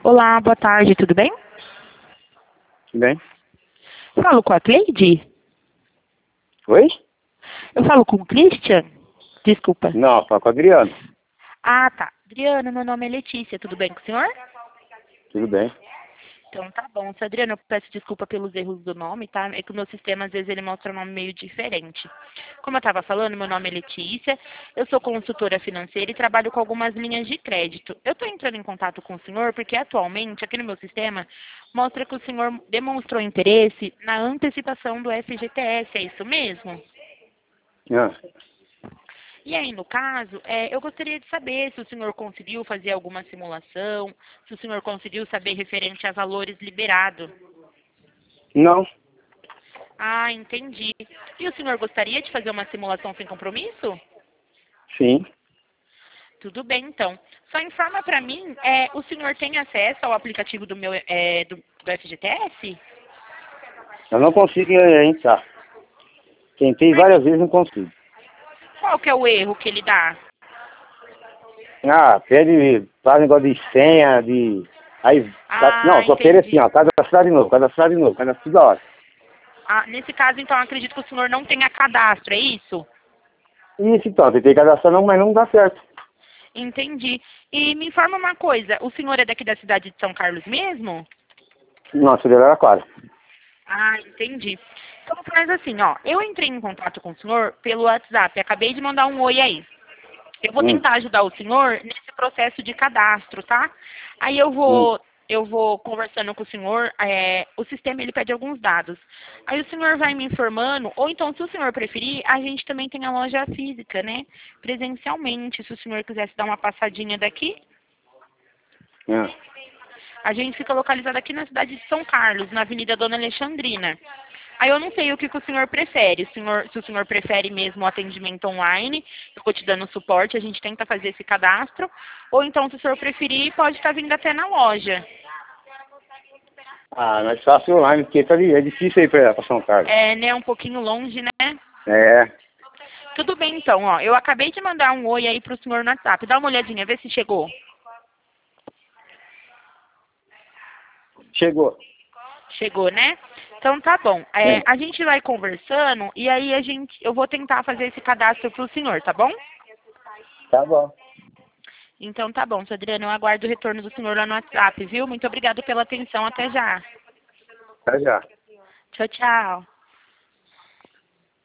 Olá, boa tarde, tudo bem? Tudo bem? Falo com a Cleide? Oi? Eu falo com o Christian? Desculpa. Não, fala com o Adriano. Ah, tá. Adriano, meu nome é Letícia, tudo bem com o senhor? Tudo bem. Então tá bom. Seu Adriano, eu peço desculpa pelos erros do nome, tá? É que o meu sistema, às vezes, ele mostra um nome meio diferente. Como eu estava falando, meu nome é Letícia, eu sou consultora financeira e trabalho com algumas linhas de crédito. Eu estou entrando em contato com o senhor porque, atualmente, aqui no meu sistema, mostra que o senhor demonstrou interesse na antecipação do FGTS, é isso mesmo? Ah, E aí, no caso, eu gostaria de saber se o senhor conseguiu fazer alguma simulação, se o senhor conseguiu saber referente a valores liberados. não, Ah, entendi. E o senhor gostaria de fazer uma simulação sem compromisso? sim. Tudo bem, então. Só informa para mim, o senhor tem acesso ao aplicativo do FGTS? Eu não consigo entrar. Tentei Mas várias vezes, não consigo. qual que é o erro que ele dá? Ah, pede, faz negócio de senha, de... Aí, Ah, não, só quero assim, entendi. ó, cadastrar de novo, cadastrar toda hora. Ah, nesse caso, então, eu acredito que o senhor não tenha cadastro, é isso? Isso então, tentei cadastrar não, mas não dá certo. Entendi. E me informa uma coisa, o senhor é daqui da cidade de São Carlos mesmo? Nossa, dele era claro. Ah, entendi. Então faz assim, ó, eu entrei em contato com o senhor pelo WhatsApp, acabei de mandar um oi aí. Eu vou Hum, tentar ajudar o senhor nesse processo de cadastro, tá? Aí hum. eu vou conversando com o senhor, o sistema ele pede alguns dados. Aí o senhor vai me informando, ou então se o senhor preferir, a gente também tem a loja física, né? Presencialmente, se o senhor quisesse dar uma passadinha daqui, Ah. a gente fica localizado aqui na cidade de São Carlos, na Avenida Dona Alexandrina. Aí eu não sei o que que o senhor prefere. Se o senhor prefere mesmo o atendimento online, eu vou te dando suporte, a gente tenta fazer esse cadastro. Ou então, se o senhor preferir, pode estar vindo até na loja. Ah, mas fácil online, porque tá, é difícil aí pra São Carlos. É, né, um pouquinho longe, né? É, Tudo bem, então, ó. Eu acabei de mandar um oi aí pro senhor no WhatsApp. Dá uma olhadinha, vê se chegou. chegou. Chegou, né? Então tá bom. Sim, A gente vai conversando e aí eu vou tentar fazer esse cadastro pro senhor, tá bom? tá bom. Então tá bom, seu Adriano, eu aguardo o retorno do senhor lá no WhatsApp, viu? Muito obrigado pela atenção, até já. Tá já. Tchau, tchau.